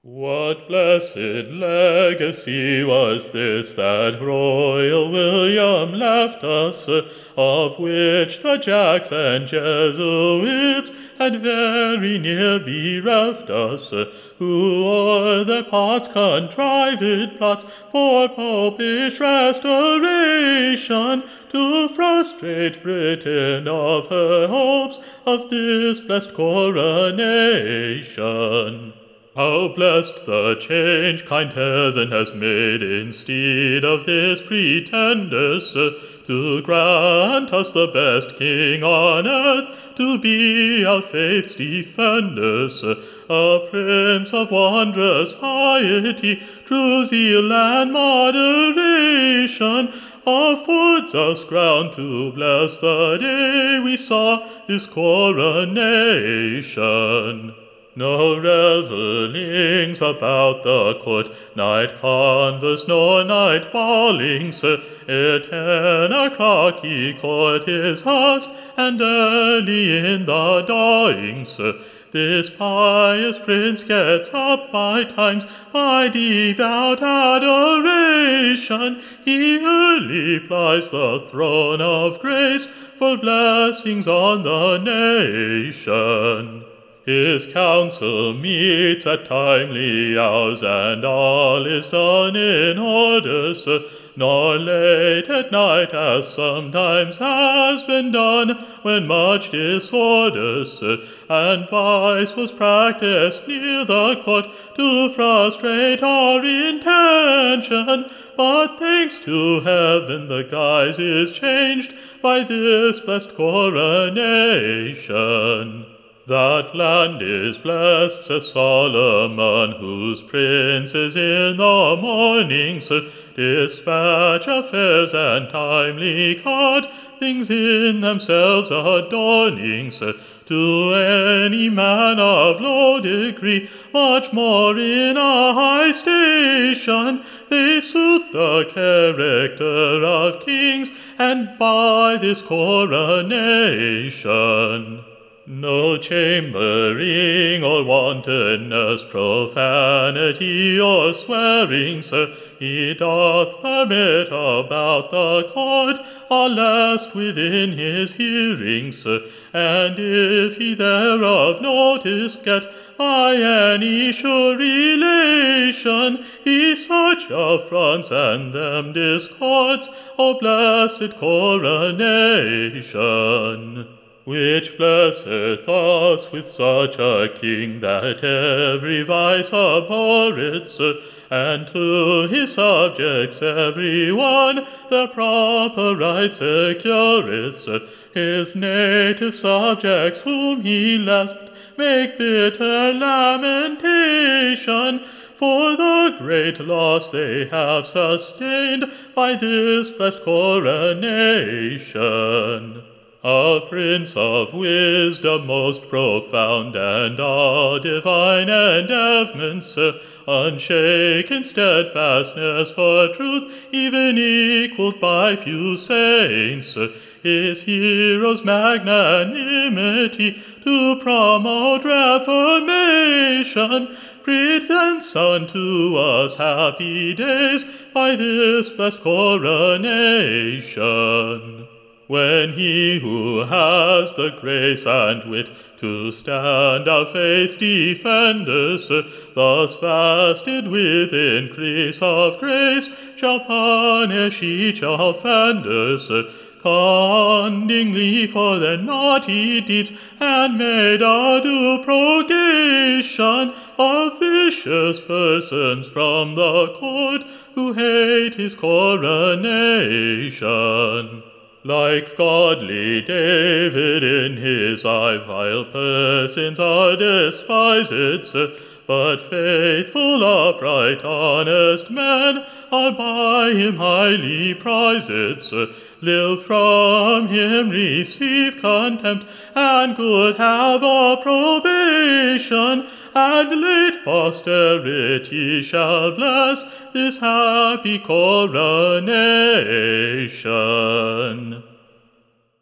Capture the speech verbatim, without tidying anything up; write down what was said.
What blessed legacy was this that royal William left us, of which the Jacks and Jesuits had very near bereft us, who o'er their pots contrived plots for popish restoration, to frustrate Britain of her hopes of this blessed coronation. How blessed the change kind heaven has made instead of this pretenders, to grant us the best king on earth, to be our faith's defenders, a prince of wondrous piety, true zeal and moderation, affords us ground to bless the day we saw this coronation. No revellings about the court, night converse nor night bawlings, ere ten o'clock he court his host, and early in the dawings, this pious prince gets up by times, by devout adoration, he early plies the throne of grace, for blessings on the nation. His council meets at timely hours, and all is done in order, sir, nor late at night, as sometimes has been done, when much disorder, sir, and vice was practised near the court, to frustrate our intention. But thanks to heaven, the guise is changed by this blessed coronation. That land is blessed, says Solomon, whose princes in the mornings dispatch affairs and timely cut things in themselves adorning, to any man of low degree, much more in a high station, they suit the character of kings, and by this coronation. No chambering or wantonness, profanity or swearing, sir, he doth permit about the court, unless within his hearing, sir, and if he thereof notice get by any sure relation, he such affronts and them discords, O blessed coronation, which blesseth us with such a king, that every vice abhorreth, and to his subjects every one the proper right secureth. His native subjects whom he left make bitter lamentation for the great loss they have sustained by this blessed coronation. A prince of wisdom most profound, and a divine endowments, unshaken steadfastness for truth, even equalled by few saints, his hero's magnanimity to promote reformation, presents unto us happy days by this blessed coronation. When he who has the grace and wit to stand our faith's defenders, thus fasted with increase of grace, shall punish each offender, condingly for their naughty deeds, and made a due purgation of vicious persons from the court, who hate his coronation. Like godly David in his eye, vile persons are despised, sir, but faithful, upright, honest men are by him highly prized, sir. Live from him, receive contempt, and good have approbation, and late posterity shall bless this happy coronation.